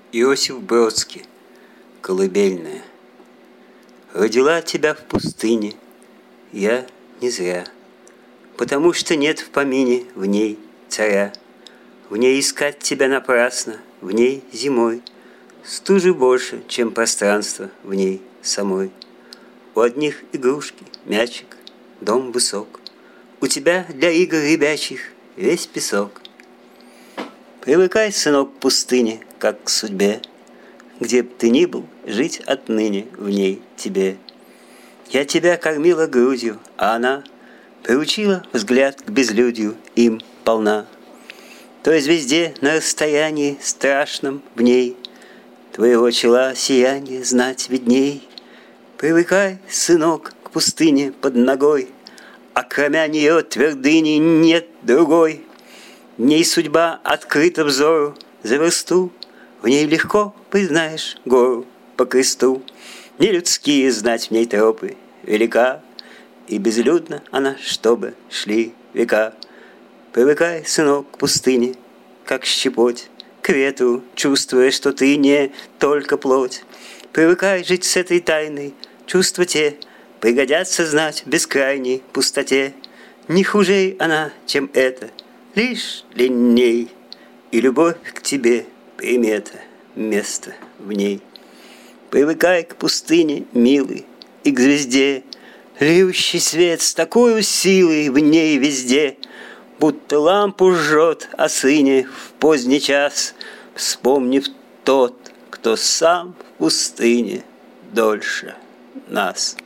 Иосиф Бродский. Колыбельная. Родила тебя в пустыне я не зря, потому что нет в помине в ней царя. В ней искать тебя напрасно, в ней зимой стужи больше, чем пространство в ней самой. У одних игрушки, мячик, дом высок, у тебя для игр ребячих весь песок. Привыкай, сынок, к пустыне, как к судьбе, где б ты ни был, жить отныне в ней тебе. Я тебя кормила грудью, а она приучила взгляд к безлюдью, им полна. Той звезде на расстоянии страшном в ней твоего чела сияние знать видней. Привыкай, сынок, к пустыне под ногой, а кроме нее твердыни нет другой. В ней судьба открыта взору за версту, в ней легко признаешь гору по кресту. Не людские знать в ней тропы велика, и безлюдна она, чтобы шли века. Привыкай, сынок, к пустыне, как щепоть, к ветру, чувствуя, что ты не только плоть. Привыкай жить с этой тайной, чувства те пригодятся знать в бескрайней пустоте. Не хужей она, чем это, лишь длинней, и любовь к тебе примета, место в ней. Привыкай к пустыне, милый, и к звезде, льющий свет с такой силой в ней везде, будто лампу жжет о сыне в поздний час, вспомнив тот, кто сам в пустыне дольше нас.